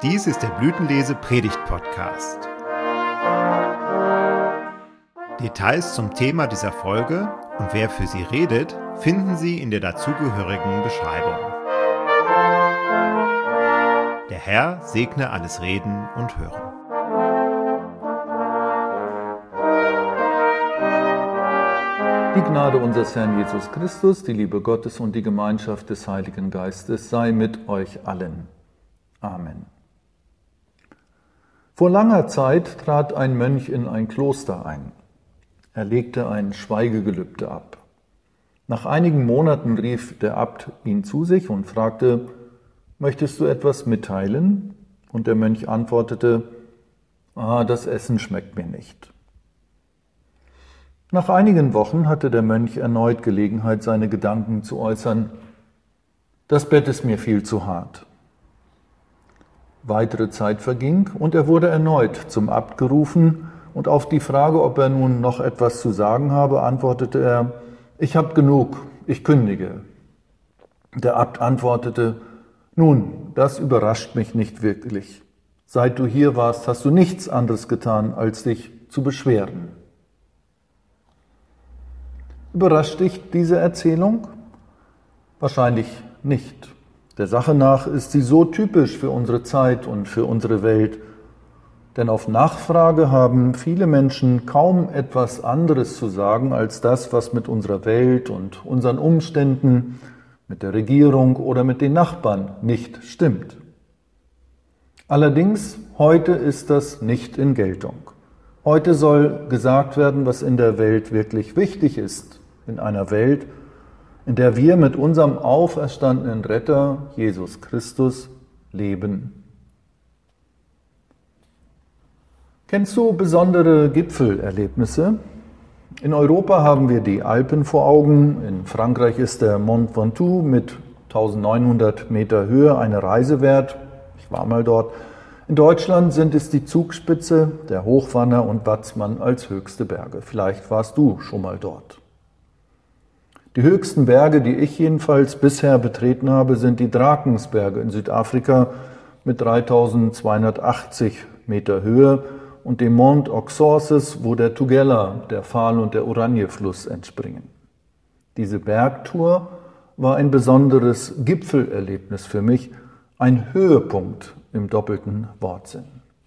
Dies ist der Blütenlese-Predigt-Podcast. Details zum Thema dieser Folge und wer für sie redet, finden Sie in der dazugehörigen Beschreibung. Der Herr segne alles Reden und Hören. Die Gnade unseres Herrn Jesus Christus, die Liebe Gottes und die Gemeinschaft des Heiligen Geistes sei mit euch allen. Amen. Vor langer Zeit trat ein Mönch in ein Kloster ein. Er legte ein Schweigegelübde ab. Nach einigen Monaten rief der Abt ihn zu sich und fragte: Möchtest du etwas mitteilen? Und der Mönch antwortete: Das Essen schmeckt mir nicht. Nach einigen Wochen hatte der Mönch erneut Gelegenheit, seine Gedanken zu äußern. Das Bett ist mir viel zu hart. Weitere Zeit verging und er wurde erneut zum Abt gerufen und auf die Frage, ob er nun noch etwas zu sagen habe, antwortete er: Ich habe genug, ich kündige. Der Abt antwortete: Nun, das überrascht mich nicht wirklich. Seit du hier warst, hast du nichts anderes getan, als dich zu beschweren. Überrascht dich diese Erzählung? Wahrscheinlich nicht. Der Sache nach ist sie so typisch für unsere Zeit und für unsere Welt. Denn auf Nachfrage haben viele Menschen kaum etwas anderes zu sagen als das, was mit unserer Welt und unseren Umständen, mit der Regierung oder mit den Nachbarn nicht stimmt. Allerdings, heute ist das nicht in Geltung. Heute soll gesagt werden, was in der Welt wirklich wichtig ist. In einer Welt, in der wir mit unserem auferstandenen Retter, Jesus Christus, leben. Kennst du besondere Gipfelerlebnisse? In Europa haben wir die Alpen vor Augen. In Frankreich ist der Mont Ventoux mit 1900 Meter Höhe eine Reise wert. Ich war mal dort. In Deutschland sind es die Zugspitze, der Hochwanner und Watzmann als höchste Berge. Vielleicht warst du schon mal dort. Die höchsten Berge, die ich jedenfalls bisher betreten habe, sind die Drakensberge in Südafrika mit 3280 Meter Höhe und dem Mont Oxorces, wo der Tugela, der Vaal und der Oranje-Fluss entspringen. Diese Bergtour war ein besonderes Gipfelerlebnis für mich, ein Höhepunkt im doppelten Wortsinn.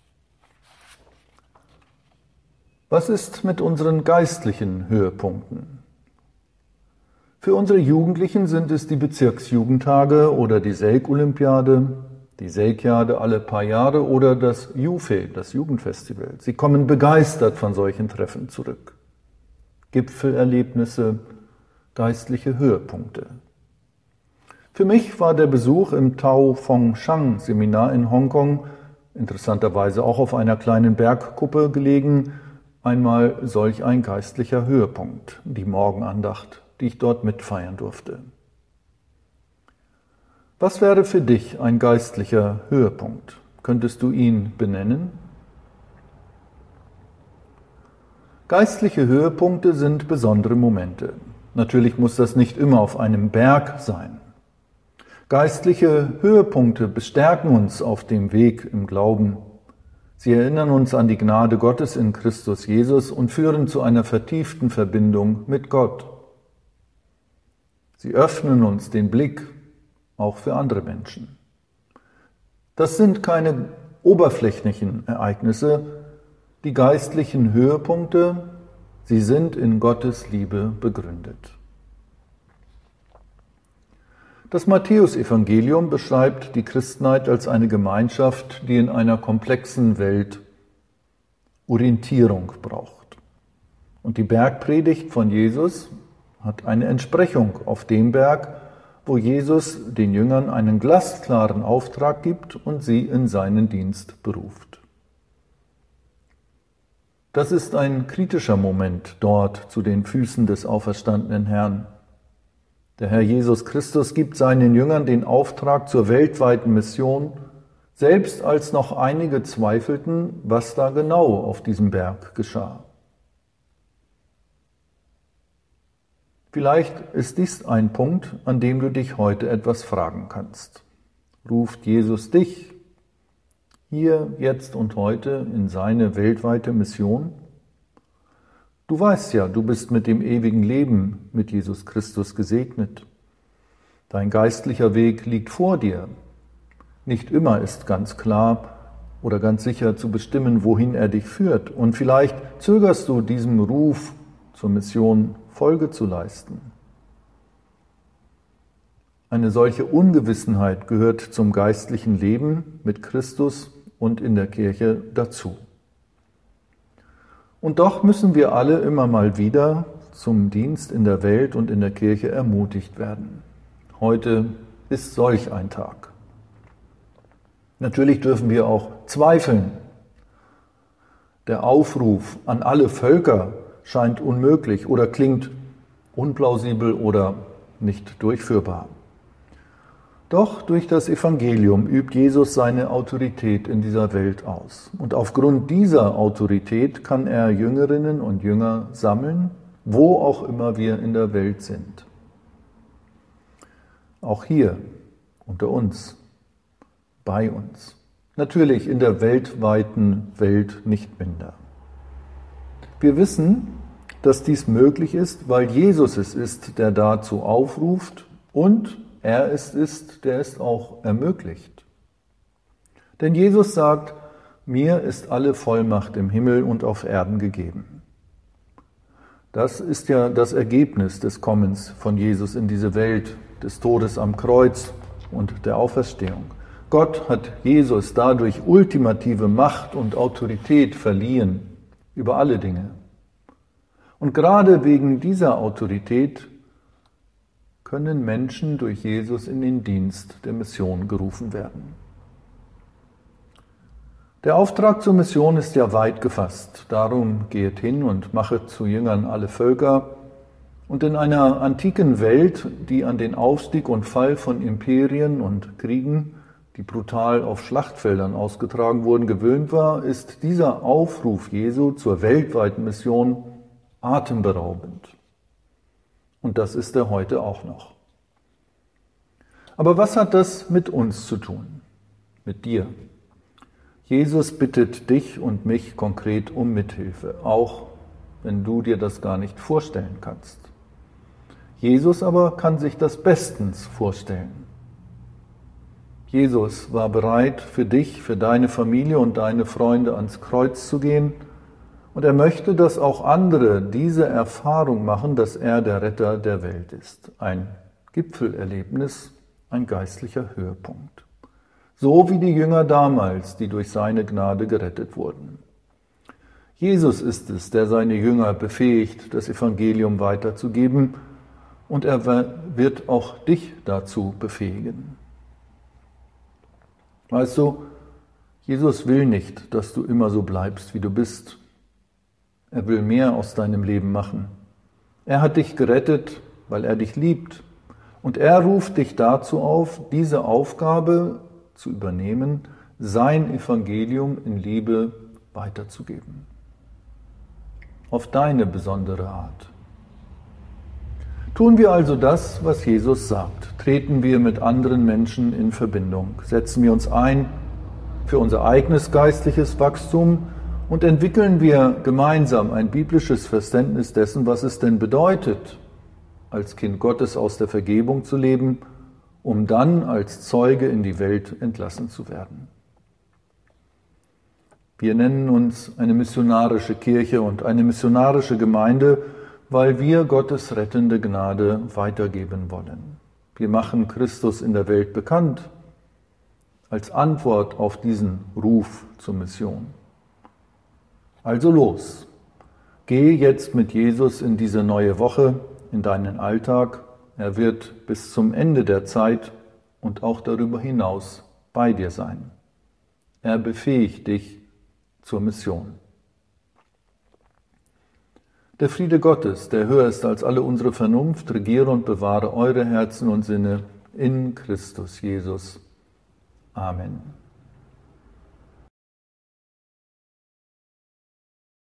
Was ist mit unseren geistlichen Höhepunkten? Für unsere Jugendlichen sind es die Bezirksjugendtage oder die Selk-Olympiade, die Selkjade alle paar Jahre oder das Jufe, das Jugendfestival. Sie kommen begeistert von solchen Treffen zurück. Gipfelerlebnisse, geistliche Höhepunkte. Für mich war der Besuch im Tao Fong Chang Seminar in Hongkong, interessanterweise auch auf einer kleinen Bergkuppe gelegen, einmal solch ein geistlicher Höhepunkt, die Morgenandacht, die ich dort mitfeiern durfte. Was wäre für dich ein geistlicher Höhepunkt? Könntest du ihn benennen? Geistliche Höhepunkte sind besondere Momente. Natürlich muss das nicht immer auf einem Berg sein. Geistliche Höhepunkte bestärken uns auf dem Weg im Glauben. Sie erinnern uns an die Gnade Gottes in Christus Jesus und führen zu einer vertieften Verbindung mit Gott. Sie öffnen uns den Blick, auch für andere Menschen. Das sind keine oberflächlichen Ereignisse, die geistlichen Höhepunkte, sie sind in Gottes Liebe begründet. Das Matthäusevangelium beschreibt die Christenheit als eine Gemeinschaft, die in einer komplexen Welt Orientierung braucht. Und die Bergpredigt von Jesus hat eine Entsprechung auf dem Berg, wo Jesus den Jüngern einen glasklaren Auftrag gibt und sie in seinen Dienst beruft. Das ist ein kritischer Moment dort zu den Füßen des auferstandenen Herrn. Der Herr Jesus Christus gibt seinen Jüngern den Auftrag zur weltweiten Mission, selbst als noch einige zweifelten, was da genau auf diesem Berg geschah. Vielleicht ist dies ein Punkt, an dem du dich heute etwas fragen kannst. Ruft Jesus dich? hier, jetzt und heute in seine weltweite Mission? Du weißt ja, du bist mit dem ewigen Leben mit Jesus Christus gesegnet. Dein geistlicher Weg liegt vor dir. Nicht immer ist ganz klar oder ganz sicher zu bestimmen, wohin er dich führt. Und vielleicht zögerst du diesem Ruf zur Mission Folge zu leisten. Eine solche Ungewissenheit gehört zum geistlichen Leben mit Christus und in der Kirche dazu. Und doch müssen wir alle immer mal wieder zum Dienst in der Welt und in der Kirche ermutigt werden. Heute ist solch ein Tag. Natürlich dürfen wir auch zweifeln. Der Aufruf an alle Völker scheint unmöglich oder klingt unplausibel oder nicht durchführbar. Doch durch das Evangelium übt Jesus seine Autorität in dieser Welt aus. Und aufgrund dieser Autorität kann er Jüngerinnen und Jünger sammeln, wo auch immer wir in der Welt sind. Auch hier, unter uns, bei uns. Natürlich in der weltweiten Welt nicht minder. Wir wissen, dass dies möglich ist, weil Jesus es ist, der dazu aufruft und er es ist, der es auch ermöglicht. Denn Jesus sagt, mir ist alle Vollmacht im Himmel und auf Erden gegeben. Das ist ja das Ergebnis des Kommens von Jesus in diese Welt, des Todes am Kreuz und der Auferstehung. Gott hat Jesus dadurch ultimative Macht und Autorität verliehen über alle Dinge. Und gerade wegen dieser Autorität können Menschen durch Jesus in den Dienst der Mission gerufen werden. Der Auftrag zur Mission ist ja weit gefasst. Darum geht hin und machet zu Jüngern alle Völker. Und in einer antiken Welt, die an den Aufstieg und Fall von Imperien und Kriegen, die brutal auf Schlachtfeldern ausgetragen wurden, gewöhnt war, ist dieser Aufruf Jesu zur weltweiten Mission atemberaubend. Und das ist er heute auch noch. Aber was hat das mit uns zu tun? Mit dir? Jesus bittet dich und mich konkret um Mithilfe, auch wenn du dir das gar nicht vorstellen kannst. Jesus aber kann sich das bestens vorstellen. Jesus war bereit, für dich, für deine Familie und deine Freunde ans Kreuz zu gehen. Und er möchte, dass auch andere diese Erfahrung machen, dass er der Retter der Welt ist. Ein Gipfelerlebnis, ein geistlicher Höhepunkt. So wie die Jünger damals, die durch seine Gnade gerettet wurden. Jesus ist es, der seine Jünger befähigt, das Evangelium weiterzugeben. Und er wird auch dich dazu befähigen. Weißt du, Jesus will nicht, dass du immer so bleibst, wie du bist. Er will mehr aus deinem Leben machen. Er hat dich gerettet, weil er dich liebt. Und er ruft dich dazu auf, diese Aufgabe zu übernehmen, sein Evangelium in Liebe weiterzugeben. Auf deine besondere Art. Tun wir also das, was Jesus sagt. Treten wir mit anderen Menschen in Verbindung. Setzen wir uns ein für unser eigenes geistliches Wachstum und entwickeln wir gemeinsam ein biblisches Verständnis dessen, was es denn bedeutet, als Kind Gottes aus der Vergebung zu leben, um dann als Zeuge in die Welt entlassen zu werden. Wir nennen uns eine missionarische Kirche und eine missionarische Gemeinde, weil wir Gottes rettende Gnade weitergeben wollen. Wir machen Christus in der Welt bekannt, als Antwort auf diesen Ruf zur Mission. Also los, geh jetzt mit Jesus in diese neue Woche, in deinen Alltag. Er wird bis zum Ende der Zeit und auch darüber hinaus bei dir sein. Er befähigt dich zur Mission. Der Friede Gottes, der höher ist als alle unsere Vernunft, regiere und bewahre eure Herzen und Sinne in Christus Jesus. Amen.